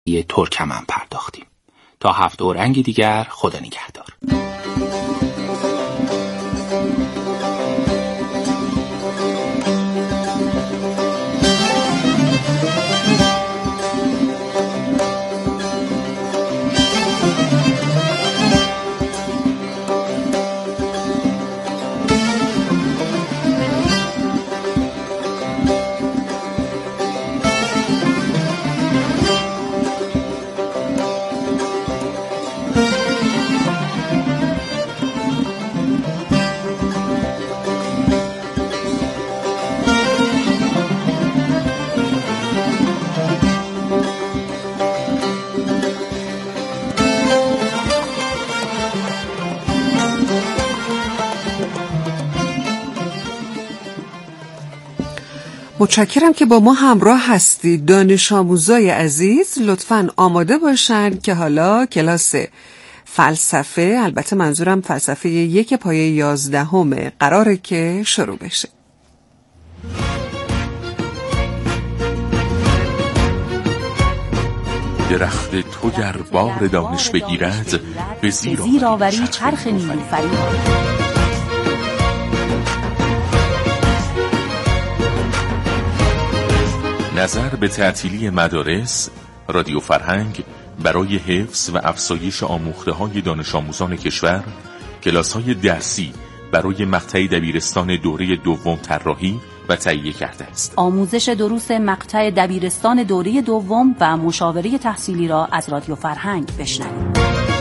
ترکمن پرداختیم. تا هفته و رنگی دیگر، خدا نگهدار. متشکرم که با ما همراه هستید. دانش آموزای عزیز لطفاً آماده باشن که حالا کلاس فلسفه، البته منظورم فلسفه 1 پایه 11 قراره که شروع بشه. درخت تو گر بار دانش بگیرد، به زیر آوری چرخ نیلوفری. نظر به تعطیلی مدارس، رادیو فرهنگ برای حفظ و افزایش آموخته‌های دانش آموزان کشور، کلاس‌های درسی برای مقطع دبیرستان دوره دوم طراحی و تهیه کرده است. آموزش دروس مقطع دبیرستان دوره دوم و مشاوره تحصیلی را از رادیو فرهنگ بشنوید.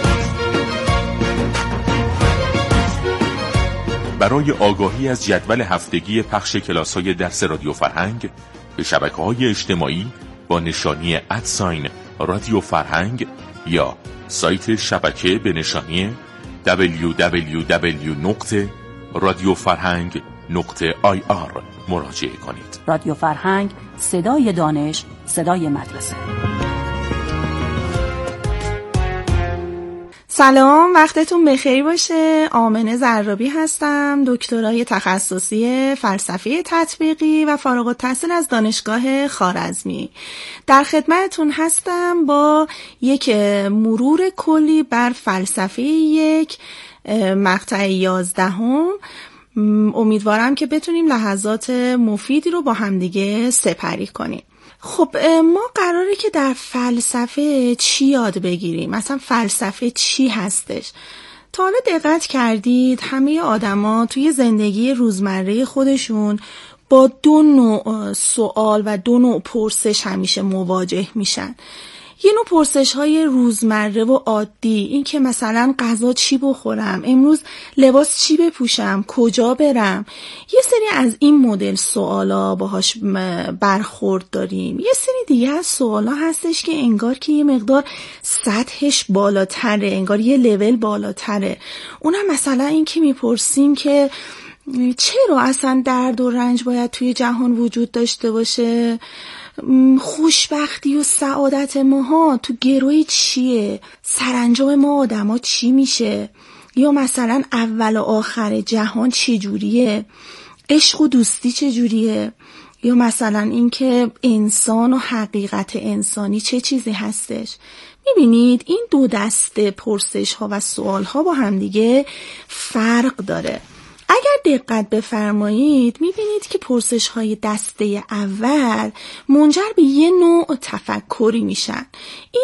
برای آگاهی از جدول هفتگی پخش کلاس‌های درس رادیو فرهنگ به شبکه‌های اجتماعی با نشانی رادیو فرهنگ یا سایت شبکه به نشانی www.radiofarhang.ir مراجعه کنید. رادیو فرهنگ، صدای دانش، صدای مدرسه. سلام، وقتتون بخیر باشه. آمنه زرابی هستم، دکترای تخصصی فلسفه تطبیقی و فارغ التحصیل از دانشگاه خوارزمی. در خدمتتون هستم با یک مرور کلی بر فلسفه 1 مقطع 11. امیدوارم که بتونیم لحظات مفیدی رو با همدیگه سپری کنیم. خب ما قراره که در فلسفه چی یاد بگیریم؟ مثلا فلسفه چی هستش؟ تا حالا دقت کردید همه آدما توی زندگی روزمره خودشون با 2 نوع سوال و 2 نوع پرسش همیشه مواجه میشن. یه نوع پرسش های روزمره و عادی، این که مثلا غذا چی بخورم، امروز لباس چی بپوشم، کجا برم. یه سری از این مدل سوالا باهاش برخورد داریم. یه سری دیگه از سوالا هستش که انگار که یه مقدار سطحش بالاتره، انگار یه لول بالاتره. اونم مثلا این که میپرسیم که چرا اصلا درد و رنج باید توی جهان وجود داشته باشه؟ خوشبختی و سعادت ماها تو گروی چیه؟ سرانجام ما آدما چی میشه؟ یا مثلا اول و آخر جهان چه جوریه؟ عشق و دوستی چه جوریه؟ یا مثلا اینکه انسان و حقیقت انسانی چه چیزی هستش؟ میبینید این 2 دسته پرسش ها و سوال ها با هم دیگه فرق داره. اگر دقت بفرمایید میبینید که پرسش های دسته اول منجر به یه نوع تفکری میشن. این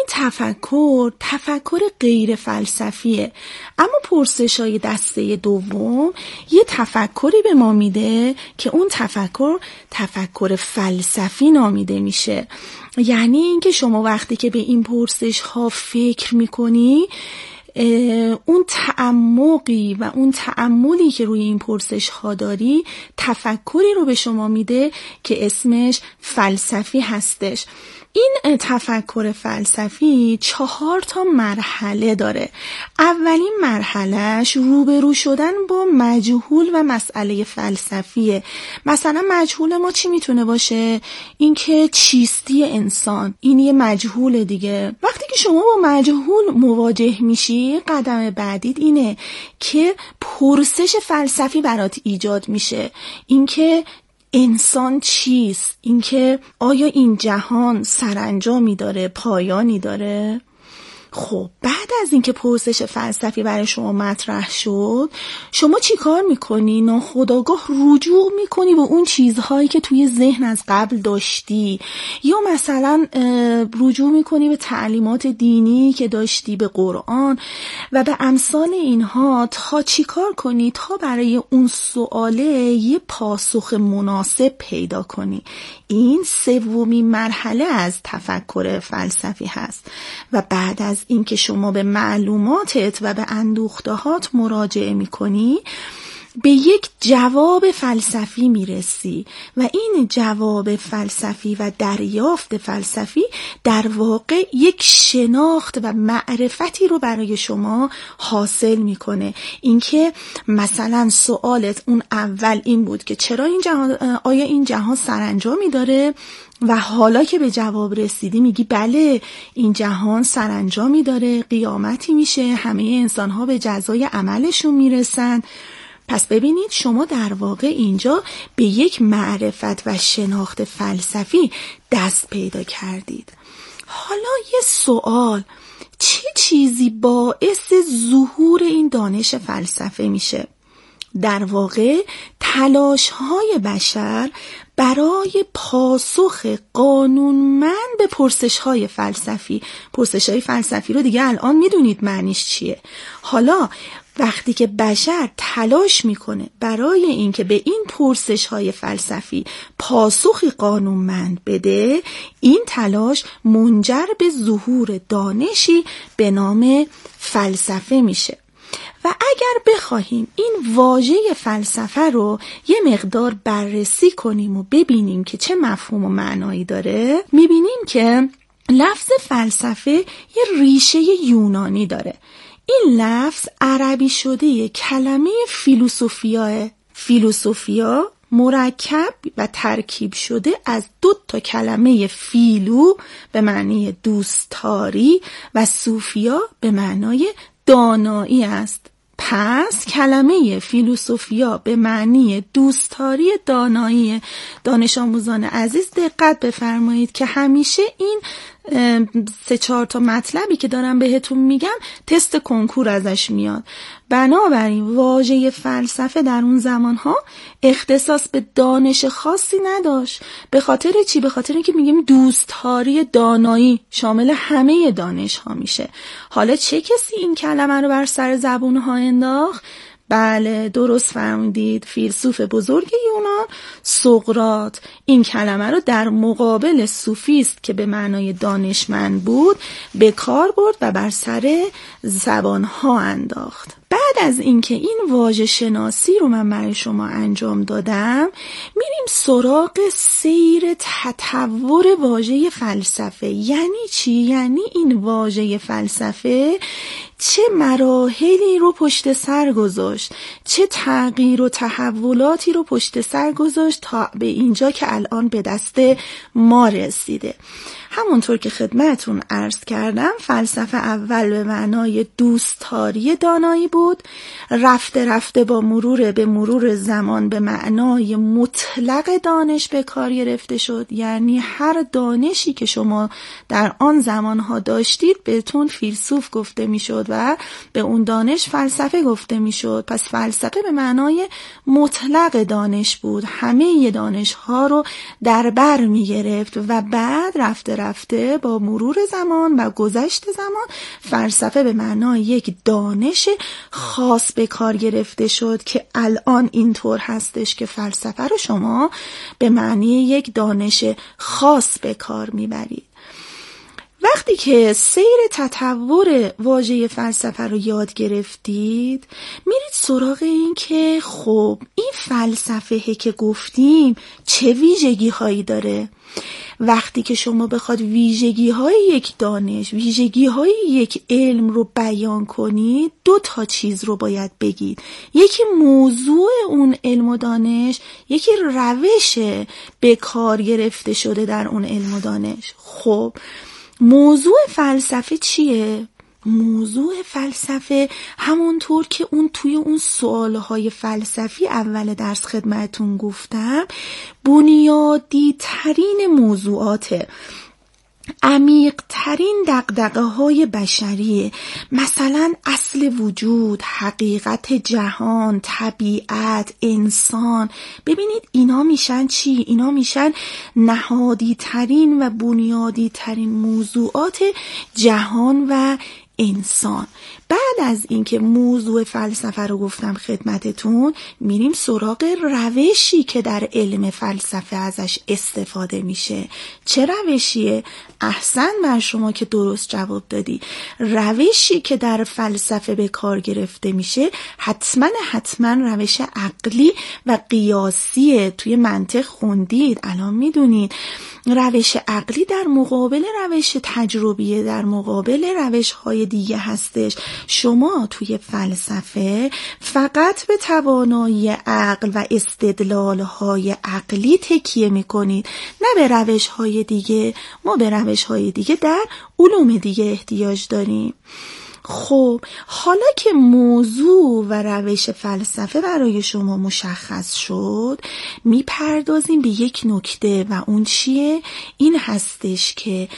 تفکر غیر فلسفیه، اما پرسش های دسته دوم یه تفکری به ما میده که اون تفکر فلسفی نامیده میشه. یعنی اینکه شما وقتی که به این پرسش ها فکر میکنی، اون تعمقی و اون تأملی که روی این پرسش ها داری تفکری رو به شما میده که اسمش فلسفی هستش. این تفکر فلسفی 4 مرحله داره. اولین مرحلهش روبرو شدن با مجهول و مسئله فلسفیه. مثلا مجهول ما چی میتونه باشه؟ این که چیستی انسان، این یه مجهول دیگه. وقتی که شما با مجهول مواجه میشی، قدم بعدید اینه که پرسش فلسفی برات ایجاد میشه. این که انسان چیست؟ اینکه آیا این جهان سرانجامی داره، پایانی داره؟ خب بعد از اینکه پرسش فلسفی برای شما مطرح شد، شما چی کار میکنی؟ ناخودآگاه رجوع میکنی به اون چیزهایی که توی ذهن از قبل داشتی، یا مثلا رجوع میکنی به تعلیمات دینی که داشتی، به قرآن و به امثال اینها، تا چی کار کنی؟ تا برای اون سواله یه پاسخ مناسب پیدا کنی. این سومین مرحله از تفکر فلسفی هست و بعد از اینکه شما به معلوماتت و به اندوختهات مراجعه میکنی، به یک جواب فلسفی میرسی و این جواب فلسفی و دریافت فلسفی در واقع یک شناخت و معرفتی رو برای شما حاصل میکنه. اینکه مثلا سوالت اون اول این بود که چرا این جهان، آیا این جهان سرانجامی داره؟ و حالا که به جواب رسیدی میگی بله، این جهان سرانجامی داره، قیامتی میشه، همه انسان‌ها به جزای عملشون میرسن. پس ببینید شما در واقع اینجا به یک معرفت و شناخت فلسفی دست پیدا کردید. حالا یه سوال، چه چیزی باعث ظهور این دانش فلسفه میشه؟ در واقع تلاش‌های بشر برای پاسخ قانونمند به پرسش‌های فلسفی. پرسش‌های فلسفی رو دیگه الان میدونید معنیش چیه. حالا وقتی که بشر تلاش میکنه برای اینکه به این پرسش‌های فلسفی پاسخی قانونمند بده، این تلاش منجر به ظهور دانشی به نام فلسفه میشه. و اگر بخواهیم این واژه فلسفه رو یه مقدار بررسی کنیم و ببینیم که چه مفهوم و معنایی داره، میبینیم که لفظ فلسفه یه ریشه یونانی داره. این لفظ عربی شده کلمه فیلوسوفیاه. فیلوسوفیا مرکب و ترکیب شده از 2 کلمه فیلو به معنی دوستاری و صوفیا به معنای دانایی است. پس کلمه فیلوسوفیا به معنی دوستاری دانایی. دانش آموزان عزیز دقت بفرمایید که همیشه این 3-4 مطلبی که دارم بهتون میگم تست کنکور ازش میاد. بنابراین واژه فلسفه در اون زمانها اختصاص به دانش خاصی نداشت. به خاطر چی؟ به خاطر اینکه میگیم دوستاری دانایی شامل همه دانش ها میشه. حالا چه کسی این کلمه رو بر سر زبون ها انداخت؟ بله، درست فرمودید، فیلسوف بزرگ یونان سقراط این کلمه رو در مقابل سوفیست که به معنای دانشمند بود به کار برد و بر سر زبانها انداخت. بعد از اینکه این واژه شناسی رو من برای شما انجام دادم، میریم سراغ سیر تطور واژه فلسفه. یعنی چی؟ یعنی این واژه فلسفه چه مراحلی رو پشت سر گذاشت، چه تغییر و تحولاتی رو پشت سر گذاشت تا به اینجا که الان به دست ما رسیده. همونطور که خدمتون عرض کردم، فلسفه اول به معنای دوستاری دانایی بود، رفته رفته با مرور زمان به معنای مطلق دانش به کار گرفته شد. یعنی هر دانشی که شما در آن زمانها داشتید بهتون فیلسوف گفته میشد و به اون دانش فلسفه گفته میشد. پس فلسفه به معنای مطلق دانش بود، همه دانش ها رو در بر میگرفت و بعد رفته با مرور زمان و گذشت زمان فلسفه به معنای یک دانش خاص به کار گرفته شد که الان اینطور هستش که فلسفه رو شما به معنی یک دانش خاص به کار میبرید. وقتی که سیر تطور واژه فلسفه رو یاد گرفتید، میرید سراغ این که خب این فلسفه که گفتیم چه ویژگی هایی داره. وقتی که شما بخواد ویژگی های یک دانش، ویژگی های یک علم رو بیان کنید، 2 چیز رو باید بگید. یکی موضوع اون علم و دانش، یکی روش به کار گرفته شده در اون علم و دانش. خب موضوع فلسفه چیه؟ موضوع فلسفه همونطور که توی اون سوالهای فلسفی اول درس خدمتون گفتم بنیادی ترین موضوعاته، عمیق ترین دغدغه های بشریه. مثلا اصل وجود، حقیقت جهان، طبیعت، انسان. ببینید اینا میشن چی؟ اینا میشن نهادی ترین و بنیادی ترین موضوعات جهان و انسان. بعد از اینکه موضوع فلسفه رو گفتم خدمتتون، میریم سراغ روشی که در علم فلسفه ازش استفاده میشه. چه روشیه؟ احسن بر شما که درست جواب دادی. روشی که در فلسفه به کار گرفته میشه حتما روش عقلی و قیاسیه. توی منطق خوندید، الان میدونید روش عقلی در مقابل روش تجربیه، در مقابل روش های دیگه هستش. شما توی فلسفه فقط به توانایی عقل و استدلال های عقلی تکیه میکنید، نه به روش های دیگه. ما به روش های دیگه در علوم دیگه احتیاج داریم. خب حالا که موضوع و روش فلسفه برای شما مشخص شد، میپردازیم به یک نکته و اون چیه؟ این هستش که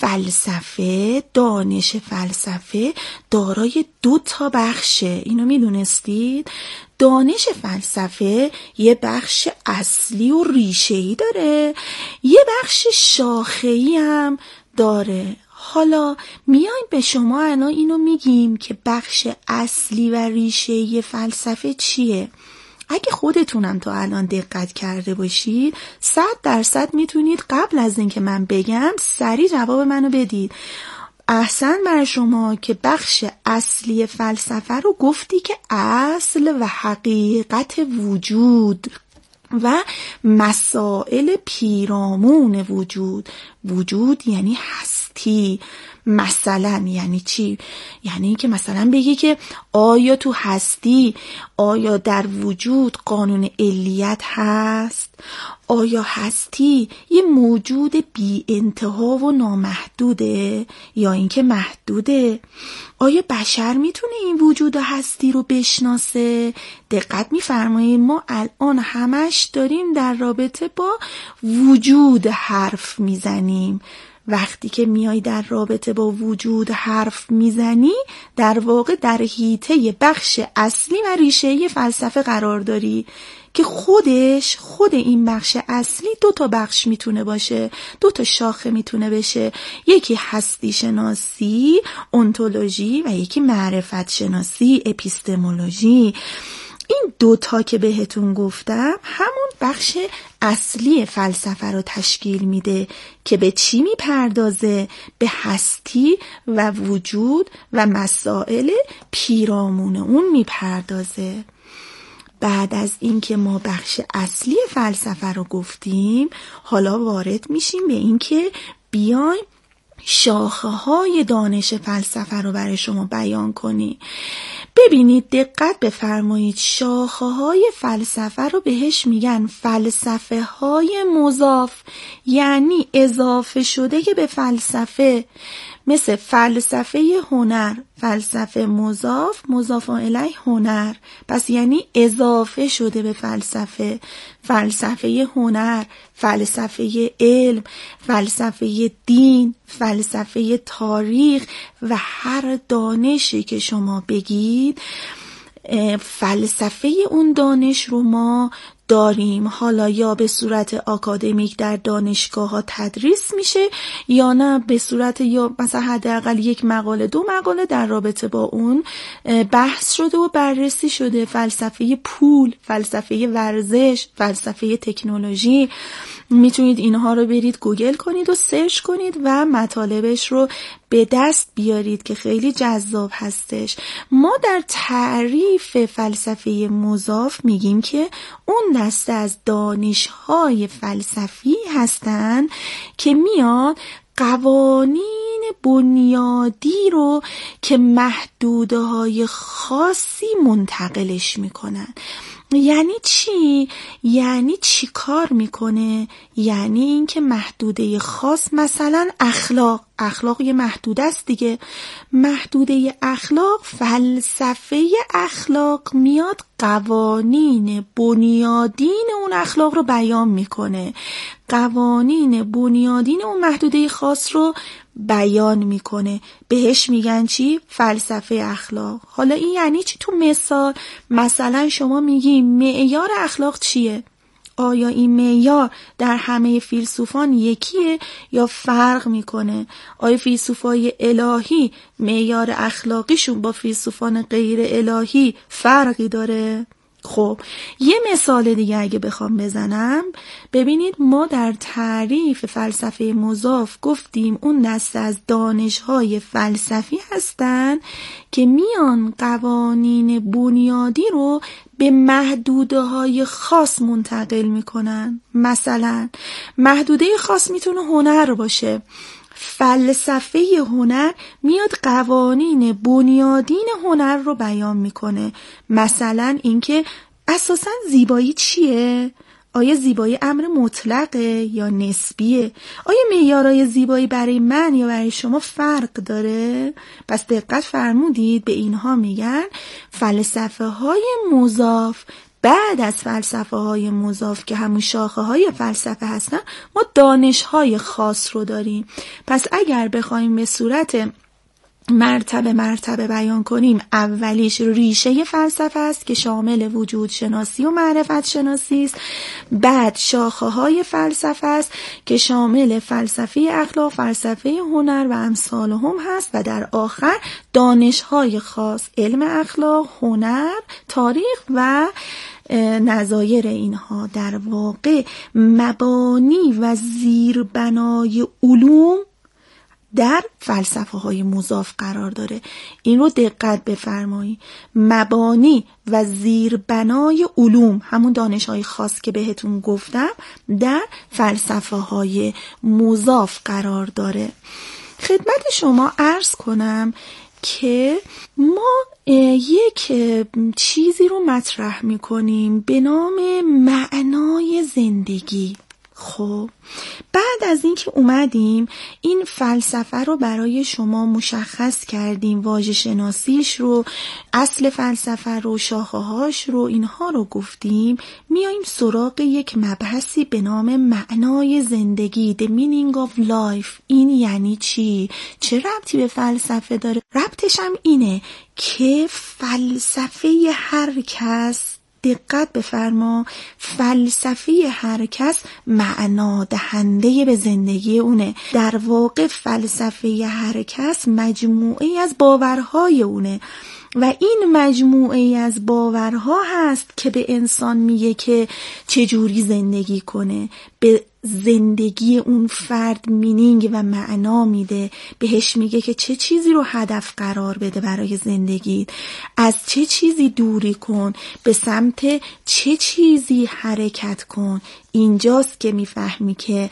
فلسفه، دانش فلسفه دارای 2 بخشه. اینو میدونستید؟ دانش فلسفه یه بخش اصلی و ریشه‌ای داره، یه بخش شاخه‌ای هم داره. حالا میایم به شما الان اینو میگیم که بخش اصلی و ریشه‌ای فلسفه چیه؟ اگه خودتونم تا الان دقت کرده باشید 100% میتونید قبل از اینکه من بگم سریع جواب منو بدید. احسن بر شما که بخش اصلی فلسفه رو گفتی که اصل و حقیقت وجود و مسائل پیرامون وجود یعنی هستی. مثلا یعنی چی؟ یعنی که مثلا بگی که آیا تو هستی، آیا در وجود قانون علیت هست؟ آیا هستی یه موجود بی انتها و نامحدوده یا اینکه محدوده؟ آیا بشر میتونه این وجود و هستی رو بشناسه؟ دقت میفرمایید ما الان همش داریم در رابطه با وجود حرف میزنیم. وقتی که میای در رابطه با وجود حرف میزنی در واقع در حیطه بخش اصلی و ریشه‌ای فلسفه قرار داری که خود این بخش اصلی 2 بخش میتونه باشه، 2 شاخه میتونه بشه. یکی هستی شناسی، اونتولوژی، و یکی معرفت شناسی، اپیستمولوژی. این 2 که بهتون گفتم همون بخش اصلی فلسفه رو تشکیل میده که به چی میپردازه؟ به هستی و وجود و مسائل پیرامون اون میپردازه. بعد از اینکه ما بخش اصلی فلسفه رو گفتیم، حالا وارد میشیم به اینکه بیایم شاخه های دانش فلسفه رو برای شما بیان کنی. ببینید دقت بفرمایید، شاخه های فلسفه رو بهش میگن فلسفه های مضاف، یعنی اضافه شده که به فلسفه، مثل فلسفه هنر، فلسفه مضاف الیه هنر، پس یعنی اضافه شده به فلسفه. فلسفه هنر، فلسفه علم، فلسفه دین، فلسفه تاریخ و هر دانشی که شما بگید فلسفه اون دانش رو ما داریم. حالا یا به صورت آکادمیک در دانشگاه ها تدریس میشه یا نه به صورت یا مثلا حداقل 1 مقاله 2 مقاله در رابطه با اون بحث شده و بررسی شده. فلسفه پول، فلسفه ورزش، فلسفه تکنولوژی. میتونید اینها رو برید گوگل کنید و سرچ کنید و مطالبش رو به دست بیارید که خیلی جذاب هستش. ما در تعریف فلسفه مضاف میگیم که اون دسته از دانش‌های فلسفی هستن که میاد قوانین بنیادی رو که محدوده‌های خاصی منتقلش میکنن. یعنی چی؟ یعنی چی کار میکنه؟ یعنی این که محدوده خاص، مثلا اخلاق یه محدوده است دیگه. محدوده اخلاق، فلسفه اخلاق میاد قوانین بنیادین اون اخلاق رو بیان میکنه. قوانین بنیادین اون محدوده خاص رو بیان میکنه. بهش میگن چی؟ فلسفه اخلاق. حالا این یعنی چی تو مثلا شما میگی معیار اخلاق چیه؟ آیا این معیار در همه فیلسوفان یکیه یا فرق میکنه؟ آیا فیلسوفای الهی معیار اخلاقیشون با فیلسوفان غیر الهی فرقی داره؟ خب یه مثال دیگه اگه بخوام بزنم، ببینید ما در تعریف فلسفه مضاف گفتیم اون دسته از دانش‌های فلسفی هستن که میان قوانین بنیادی رو به محدوده‌های خاص منتقل میکنن. مثلا محدوده خاص میتونه هنر باشه. فلسفه هنر میاد قوانین بنیادین هنر رو بیان میکنه. مثلا اینکه اساساً زیبایی چیه؟ آیا زیبایی امر مطلقه یا نسبیه؟ آیا معیارهای زیبایی برای من یا برای شما فرق داره؟ پس دقت فرمودید، به اینها میگن فلسفه های مضاف. بعد از فلسفه های مضاف که همون شاخه های فلسفه هستن، ما دانش های خاص رو داریم. پس اگر بخوایم به صورت مرتبه بیان کنیم، اولیش ریشه فلسفه است که شامل وجود شناسی و معرفت شناسی است. بعد شاخه های فلسفه است که شامل فلسفه اخلاق، فلسفه هنر و امثال هم هست. و در آخر دانش های خاص، علم اخلاق، هنر، تاریخ و نظایر اینها. در واقع مبانی و زیربنای علوم در فلسفه های مضاف قرار داره. این رو دقت بفرمایید. مبانی و زیربنای علوم، همون دانش های خاص که بهتون گفتم، در فلسفه های مضاف قرار داره. خدمت شما عرض کنم که ما یک چیزی رو مطرح میکنیم به نام معنای زندگی. خب بعد از اینکه اومدیم این فلسفه رو برای شما مشخص کردیم، واژه شناسیش رو، اصل فلسفه رو، شاخه هاش رو، اینها رو گفتیم، میایم سراغ یک مبحثی به نام معنای زندگی. The meaning of life. این یعنی چی؟ چه ربطی به فلسفه داره؟ ربطش هم اینه که فلسفه هر کس، دقت بفرما، فلسفه هر کس معنا دهنده به زندگی اونه. در واقع فلسفه هر کس مجموعه از باورهای اونه و این مجموعه از باورها هست که به انسان میگه که چجوری زندگی کنه، به زندگی اون فرد مینینگ و معنا میده، بهش میگه که چه چیزی رو هدف قرار بده برای زندگیت، از چه چیزی دوری کن، به سمت چه چیزی حرکت کن. اینجاست که میفهمی که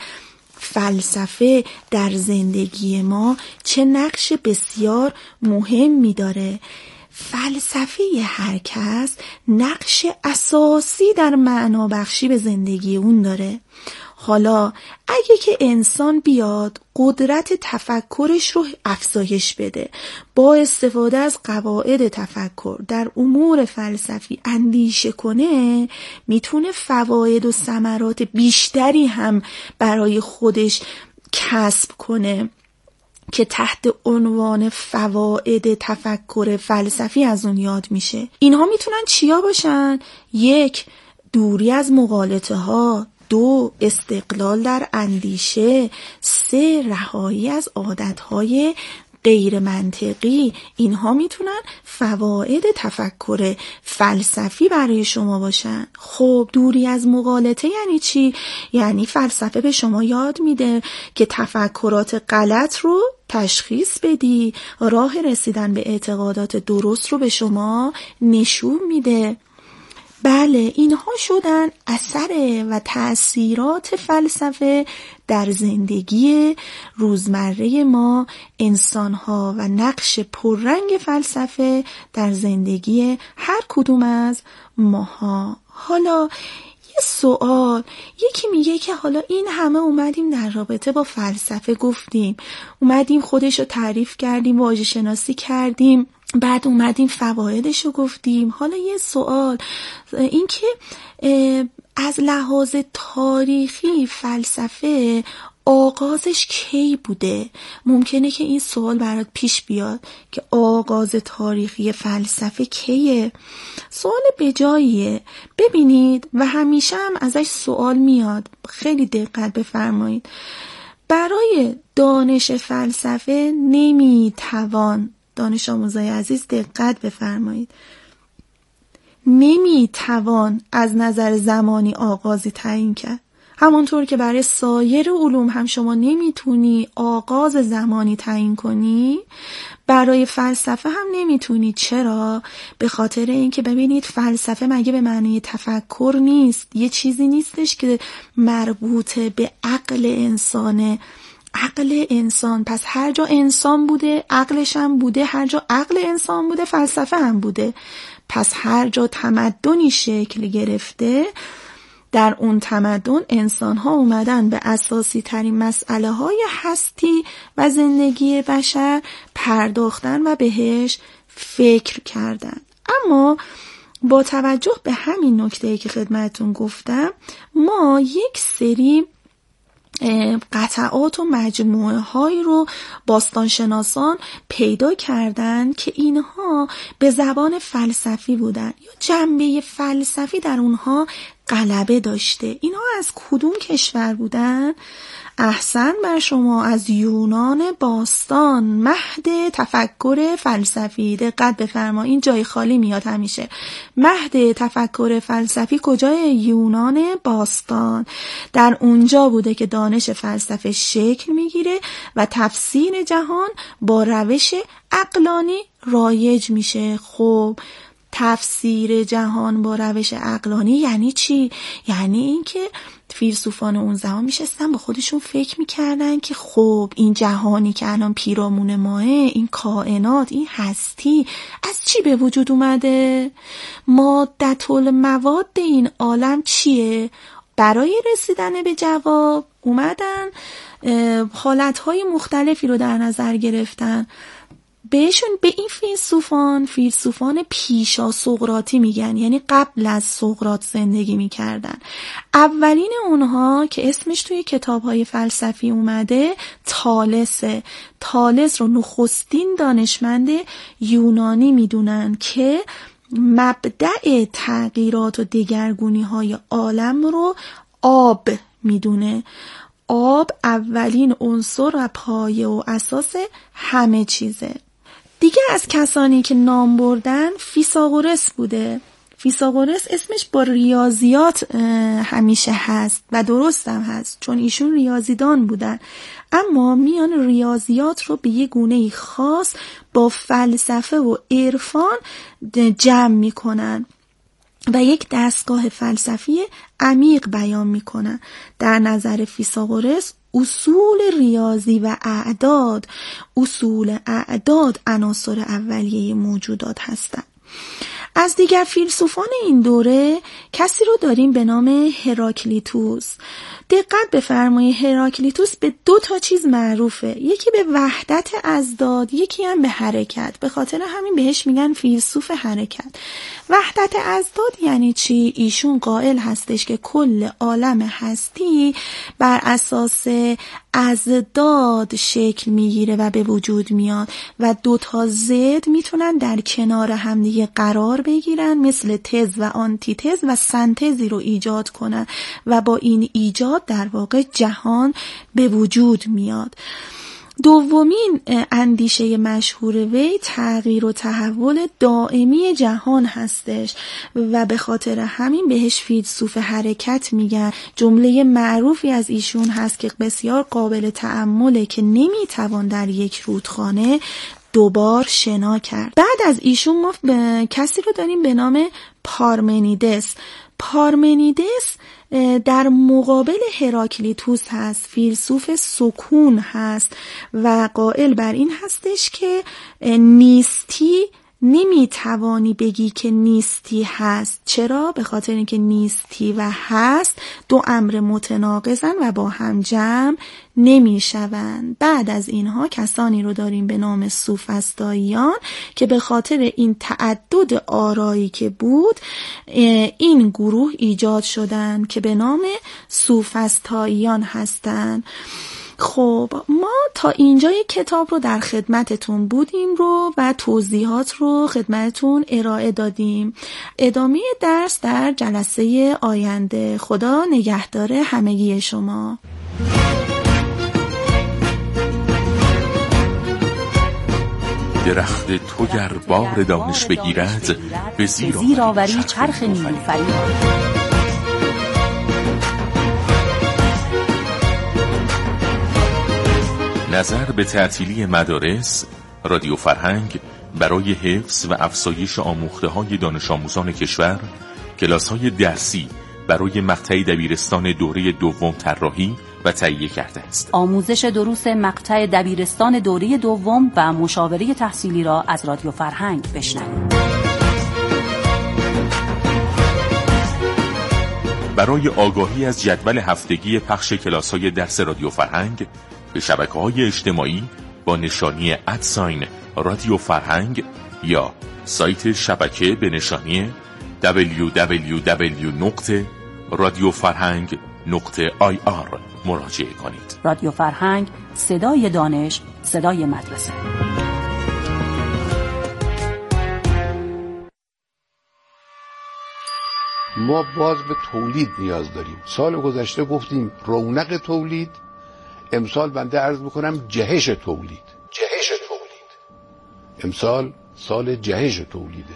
فلسفه در زندگی ما چه نقش بسیار مهمی داره. فلسفه هر کس نقش اساسی در معنا بخشی به زندگی اون داره. حالا اگه که انسان بیاد قدرت تفکرش رو افزایش بده، با استفاده از قواعد تفکر در امور فلسفی اندیشه کنه، میتونه فواید و ثمرات بیشتری هم برای خودش کسب کنه که تحت عنوان فواید تفکر فلسفی از اون یاد میشه. اینها میتونن چیا باشن؟ 1. دوری از مغالطه ها. 2. استقلال در اندیشه. 3. رهایی از عادتهای غیر منطقی. اینها میتونن فواید تفکر فلسفی برای شما باشن. خب دوری از مغالطه یعنی چی؟ یعنی فلسفه به شما یاد میده که تفکرات غلط رو تشخیص بدی، راه رسیدن به اعتقادات درست رو به شما نشون میده. بله، اینها شدن اثر و تأثیرات فلسفه در زندگی روزمره ما انسانها و نقش پررنگ فلسفه در زندگی هر کدوم از ماها. حالا یه سوال، یکی میگه که حالا این همه اومدیم در رابطه با فلسفه گفتیم، اومدیم خودش رو تعریف کردیم، واژه شناسی کردیم، بعد اومدیم فوایدش رو گفتیم. حالا یه سوال، این که از لحاظ تاریخی فلسفه آغازش کی بوده؟ ممکنه که این سوال برات پیش بیاد که آغاز تاریخی فلسفه کیه؟ سوال بجاییه. ببینید و همیشه هم ازش سوال میاد، خیلی دقت بفرمایید. برای دانش فلسفه نمیتوان، دانش آموزای عزیز دقت بفرمایید، نمیتوان از نظر زمانی آغازی تعیین کرد. همونطور که برای سایر علوم هم شما نمیتونی آغاز زمانی تعیین کنی، برای فلسفه هم نمیتونی. چرا؟ به خاطر اینکه ببینید فلسفه مگه به معنی تفکر نیست، یه چیزی نیستش که مربوط به عقل انسانه. عقل انسان، پس هر جا انسان بوده عقلش هم بوده، هر جا عقل انسان بوده فلسفه هم بوده. پس هر جا تمدنی شکل گرفته، در اون تمدن انسان ها اومدن به اساسی ترین مسئله های هستی و زندگی بشر پرداختن و بهش فکر کردن. اما با توجه به همین نکته‌ای که خدمتتون گفتم، ما یک سری قطعات و مجموعه هایی رو باستانشناسان پیدا کردن که اینها به زبان فلسفی بودن یا جنبه فلسفی در اونها غلبه داشته. اینها از کدوم کشور بودن؟ احسن بر شما، از یونان باستان، مهد تفکر فلسفی. دقت بفرما، این جای خالی میاد همیشه. مهد تفکر فلسفی کجای؟ یونان باستان. در اونجا بوده که دانش فلسفه شکل میگیره و تفسیر جهان با روش عقلانی رایج میشه. خب تفسیر جهان با روش عقلانی یعنی چی؟ یعنی اینکه فیلسوفان اون زمان میشستن با خودشون فکر میکردن که خب این جهانی که الان پیرامون ماه، این کائنات، این هستی از چی به وجود اومده؟ مادة المواد این عالم چیه؟ برای رسیدن به جواب اومدن حالتهای مختلفی رو در نظر گرفتن. بهشون به این فیلسوفان پیشا سقراطی میگن، یعنی قبل از سقراط زندگی میکردن. اولین اونها که اسمش توی کتاب‌های فلسفی اومده طالسه. طالس رو نخستین دانشمند یونانی میدونن که مبدأ تغییرات و دگرگونی‌های عالم رو آب میدونه. آب اولین عنصر و پایه و اساس همه چیزه. دیگه از کسانی که نام بردن فیثاغورس بوده. فیثاغورس اسمش با ریاضیات همیشه هست و درست هم هست، چون ایشون ریاضیدان بودن، اما میان ریاضیات رو به یه گونه خاص با فلسفه و عرفان جمع میکنن و یک دستگاه فلسفی عمیق بیان میکنن. در نظر فیثاغورس اصول ریاضی و اعداد عناصر اولیه موجودات هستند. از دیگر فیلسوفان این دوره کسی رو داریم به نام هراکلیتوس. دقت بفرمایید، هراکلیتوس به 2 چیز معروفه، یکی به وحدت اضداد، یکی هم به حرکت. به خاطر همین بهش میگن فیلسوف حرکت. وحدت اضداد یعنی چی؟ ایشون قائل هستش که کل عالم هستی بر اساس اضداد شکل میگیره و به وجود میاد و 2 ضد میتونن در کنار همدیگه قرار بگیرن، مثل تز و آنتیتز و سنتزی رو ایجاد کنن و با این ایجاد در واقع جهان به وجود میاد. دومین اندیشه مشهور وی تغییر و تحول دائمی جهان هستش و به خاطر همین بهش فیلسوف حرکت میگن. جمله معروفی از ایشون هست که بسیار قابل تأمله که نمیتوان در یک رودخانه دوبار شنا کرد. بعد از ایشون ما کسی رو داریم به نام پارمنیدس. پارمنیدس در مقابل هراکلیتوس هست، فیلسوف سکون هست و قائل بر این هستش که نیستی نمیتوانی بگی که نیستی هست. چرا؟ به خاطر اینکه نیستی و هست دو امر متناقضن و با هم جمع نمیشوند. بعد از اینها کسانی رو داریم به نام سوفسطائیان که به خاطر این تعدد آرایی که بود این گروه ایجاد شدن که به نام سوفسطائیان هستند. خب ما تا اینجای کتاب رو در خدمتتون بودیم رو و توضیحات رو خدمتتون ارائه دادیم. ادامه درس در جلسه آینده. خدا نگهدار همگی شما. درخت تو گر بار دانش بگیرد به زیر آوری چرخ نیلوفری. نظر به تعطیلی مدارس رادیو فرهنگ برای حفظ و افزایش آموخته‌های دانش آموزان کشور، کلاس‌های درسی برای مقطع دبیرستان دوره دوم طراحی و تهیه کرده است. آموزش دروس مقطع دبیرستان دوره دوم و مشاوره تحصیلی را از رادیو فرهنگ بشنوید. برای آگاهی از جدول هفتگی پخش کلاس‌های درس رادیو فرهنگ به شبکه‌های اجتماعی با نشانی @رادیو فرهنگ یا سایت شبکه به نشانی www.radiofarhang.ir مراجعه کنید. رادیو فرهنگ، صدای دانش، صدای مدرسه. ما باز به تولید نیاز داریم. سال گذشته گفتیم رونق تولید، امسال بنده عرض میکنم جهش تولید. امسال سال جهش تولیده.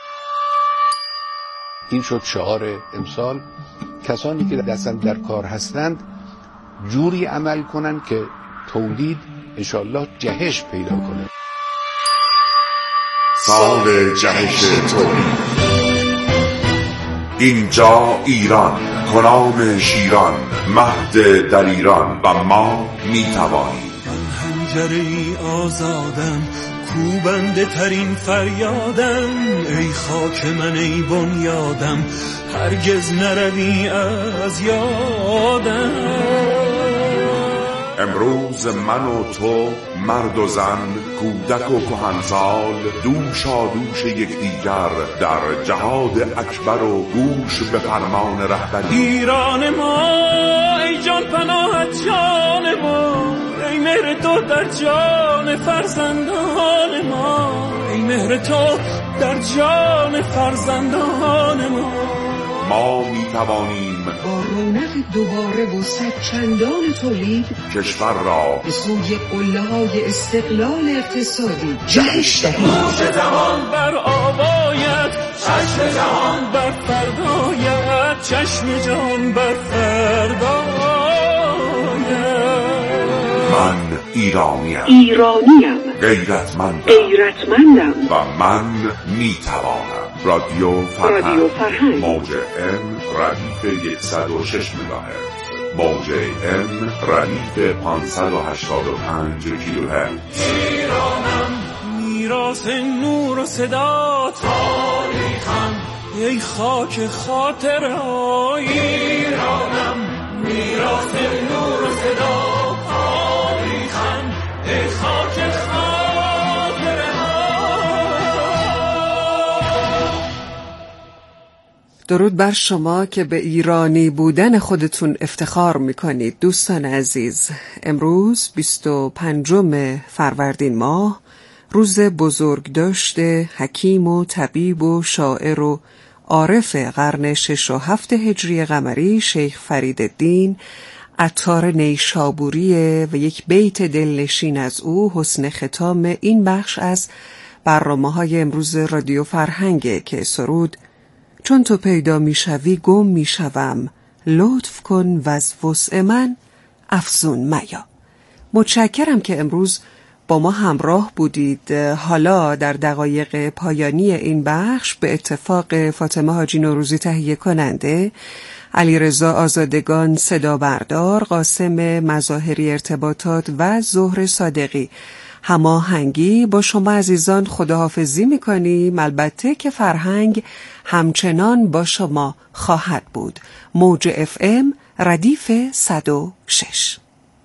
این شد شعار امسال. کسانی که دستن در کار هستند جوری عمل کنند که تولید انشالله جهش پیدا کنه. سال جهش تولید. اینجا ایران، کنام شیران، مهد در ایران و ما میتوانیم. من حنجره آزادم، کوبنده ترین فریادم، ای خاک من ای بنیادم، هرگز نروی از یادم. امروز من و تو، مرد و زن، کودک و کهنسال، دوشا دوش یکدیگر در جهاد اکبر و گوش به فرمان رهبری. ایران ما ای جان پناهت جان ما، ای مهر تو در جان فرزندان ما، ای مهر تو در جان فرزندان ما. ما میتوانیم با رونق دوباره و صد چندان تولید کشور را به سوی قله‌های استقلال اقتصادی جهش دهیم. روز جهان بر آوایت، چشم جهان بر فردایت، چشم جهان بر فردایت. من ایرانیم، غیرتمندم و من میتوانم. رادیو فرهنگ، موج ام ردیف 106 مگاهرتز، موج ام ردیف 585 کیلوهرتز. ایرانم میراث نور و صدا، تاریخم ای خاک خاطرهای. ایرانم میراث نور و صدا، تاریخم ای خاک خاطرهای. درود بر شما که به ایرانی بودن خودتون افتخار میکنید. دوستان عزیز، امروز 25 فروردین ماه، روز بزرگداشت حکیم و طبیب و شاعر و عارف قرن 6 و 7 هجری قمری شیخ فریدالدین عطار نیشابوریه و یک بیت دلنشین از او حسن ختام این بخش از برنامه‌های امروز رادیو فرهنگه که سرود: چون تو پیدا میشوی گم میشوم، لطف کن و از وسع من افزون میا. متشکرم که امروز با ما همراه بودید. حالا در دقایق پایانی این بخش به اتفاق فاطمه حاجی نوروزی تهیه کننده، علیرضا آزادگان صدا بردار، قاسم مظاهری ارتباطات و زهر صادقی هماهنگی با شما عزیزان خداحافظی میکنیم. البته که فرهنگ همچنان با شما خواهد بود. موج FM ردیف 106.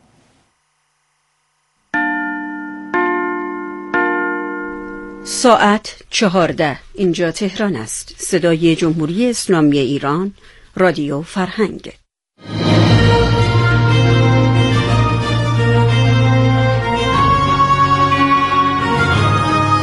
ساعت 14. اینجا تهران است. صدای جمهوری اسلامی ایران، رادیو فرهنگ.